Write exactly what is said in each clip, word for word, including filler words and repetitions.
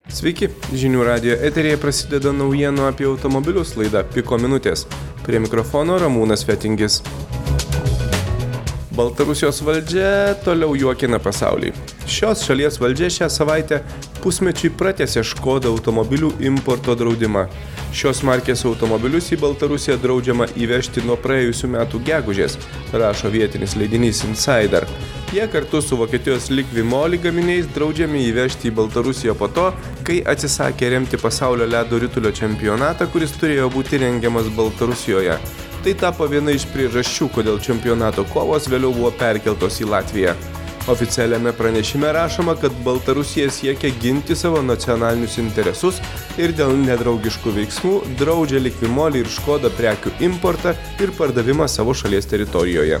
Sveiki, Žinių radijo eteryje prasideda naujienų apie automobilius laida Piko minutės. Prie mikrofono Ramūnas Fetingis. Baltarusijos valdžia toliau juokina pasaulį. Šios šalies valdžia šią savaitę pusmečiui pratęsė Škoda automobilių importo draudimą. Šios markės automobilius į Baltarusiją draudžiama įvežti nuo praėjusių metų gegužės, rašo vietinis leidinys Insider. Jie kartu su Vokietijos Liqui-Moly gaminiais draudžiami įvežti į Baltarusiją po to, kai atsisakė remti pasaulio ledo ritulio čempionatą, kuris turėjo būti rengiamas Baltarusijoje. Tai tapo viena iš priežasčių, kodėl čempionato kovos vėliau buvo perkeltos į Latviją. Oficialiame pranešime rašoma, kad Baltarusija siekia ginti savo nacionalinius interesus ir dėl nedraugiškų veiksmų draudžia Liqui-Moly ir Škoda prekių importą ir pardavimą savo šalies teritorijoje.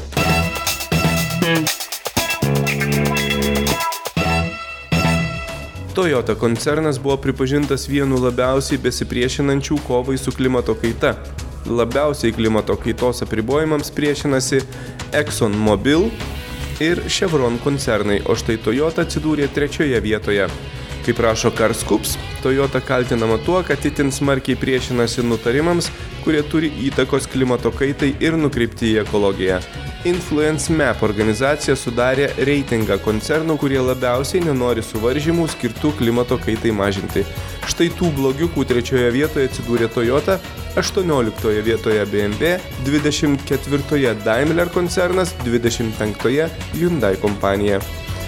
Toyota koncernas buvo pripažintas vienu labiausiai besipriešinančių kovai su klimato kaita. Labiausiai klimato kaitos apribojimams priešinasi ExxonMobil ir Chevron koncernai, o štai Toyota atsidūrė trečioje vietoje. Kaip rašo CarScoops, Toyota kaltinama tuo, kad itin smarkiai priešinasi nutarimams, kurie turi įtakos klimato kaitai ir nukreipti į ekologiją. Influence Map organizacija sudarė reitingą koncernų, kurie labiausiai nenori suvaržymų skirtų klimato kaitai mažinti. Štai tų blogiukų trečioje vietoje atsidūrė Toyota, aštuonioliktoje vietoje B M W, dvidešimt ketvirtoje Daimler koncernas, dvidešimt penktoje Hyundai kompanija.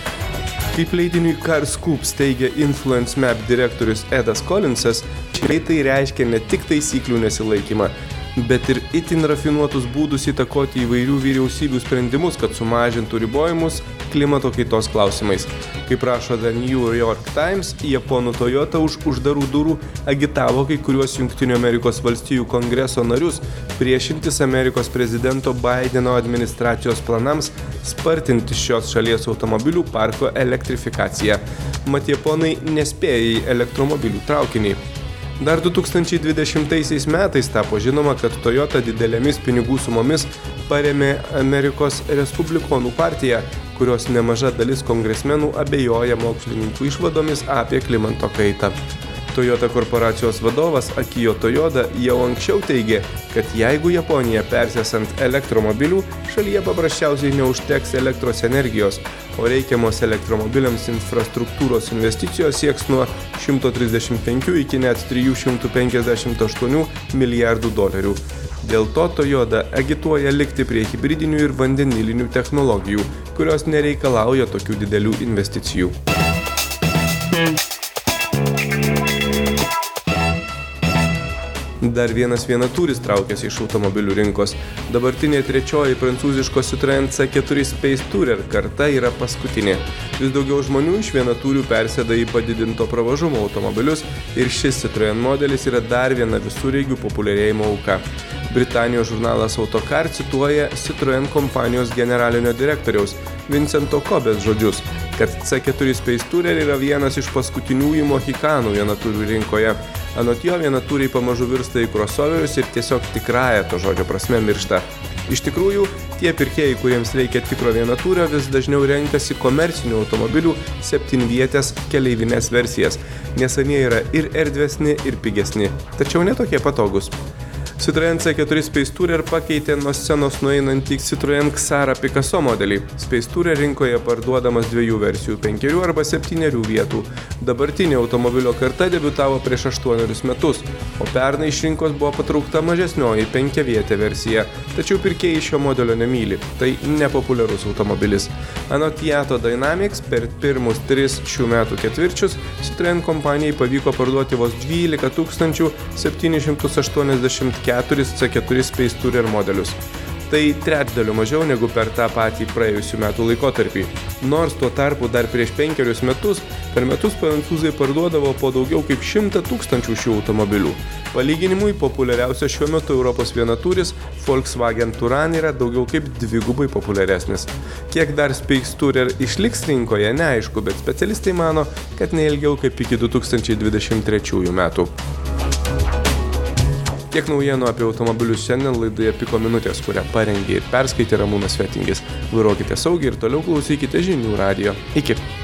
Kaip leidiniui CarScoops teigia Influence Map direktorius Edas Collinsas, čia tai reiškia ne tik taisyklių nesilaikymą, bet ir itin rafinuotus būdus įtakoti įvairių vyriausybių sprendimus, kad sumažintų ribojimus klimato kaitos klausimais. Kaip rašo The New York Times, japonų Toyota už uždarų durų agitavo kai kuriuos Jungtinių Amerikos valstijų kongreso narius priešintis Amerikos prezidento Bideno administracijos planams spartinti šios šalies automobilių parko elektrifikaciją. Mat japonai nespėja į elektromobilių traukinį. Dar du tūkstančiai dvidešimtaisiais metais tapo žinoma, kad Toyota didelėmis pinigų sumomis parėmė Amerikos Respublikonų partiją, kurios nemaža dalis kongresmenų abejoja mokslininkų išvadomis apie klimato kaitą. Toyota korporacijos vadovas Akio Toyoda jau anksčiau teigė, kad jeigu Japonija persės ant elektromobilių, šalyje paprasčiausiai neužteks elektros energijos, o reikiamos elektromobiliams infrastruktūros investicijos sieks nuo šimto trisdešimt penkių iki net trijų šimtų penkiasdešimt aštuonių milijardų dolerių. Dėl to Toyota agituoja likti prie hibridinių ir vandenilinių technologijų, kurios nereikalauja tokių didelių investicijų. Dar vienas vienaturis traukiasi iš automobilių rinkos. Dabartinė trečioji prancūziško Citroën C keturi Space Tourer karta yra paskutinė. Vis daugiau žmonių iš vienatūrių persėda į padidinto pravažumo automobilius ir šis Citroën modelis yra dar viena visureigių populiarėjimo auka. Britanijos žurnalas Autocar cituoja Citroën kompanijos generalinio direktoriaus Vincento Kobės žodžius, kad C keturi Space Tourer yra vienas iš paskutiniųjų mohikanų vienatūrių rinkoje. Anot jo vienatūriai pamažu virsta į crossoverius ir tiesiog tikrąja to žodžio prasme miršta. Iš tikrųjų, tie pirkėjai, kuriems reikia tikro vienatūrio, vis dažniau renkasi komercinių automobilių septynvietės keleivines versijas, nes anie yra ir erdvesni, ir pigesni, tačiau netokie patogus. Citroën C keturi Space Tourer pakeitė nuo scenos nueinantį Citroën Xara Picasso modelį. Space Tourer rinkoje parduodamas dviejų versijų – penkerių arba septynerių vietų. Dabartinė automobilio karta debiutavo prieš aštuonerius metus, o pernai iš rinkos buvo patraukta mažesnioji penkiavietė versija. Tačiau pirkėjai šio modelio nemyli. Tai nepopuliarus automobilis. Anot Jato Dynamics, per pirmus tris šių metų ketvirčius Citroën kompanijai pavyko parduoti vos dvylika tūkstančių septynis šimtus aštuoniasdešimt keturis C keturi Space Tourer modelius. Tai trečdaliu mažiau negu per tą patį praėjusių metų laikotarpį. Nors tuo tarpu dar prieš penkerius metus per metus prancūzai parduodavo po daugiau kaip šimtą tūkstančių šių automobilių. Palyginimui populiariausias šiuo metu Europos vienatūris Volkswagen Touran yra daugiau kaip dvigubai populiaresnis. Kiek dar Space Tourer išliks rinkoje, neaišku, bet specialistai mano, kad neilgiau kaip iki du tūkstančiai dvidešimt trečiųjų metų. Tiek naujienų apie automobilius šiandien laidoje Piko minutės, kurią parengė ir perskaitė Ramūnas Fetingis. Vairuokite saugiai ir toliau klausykite Žinių radijo. Iki.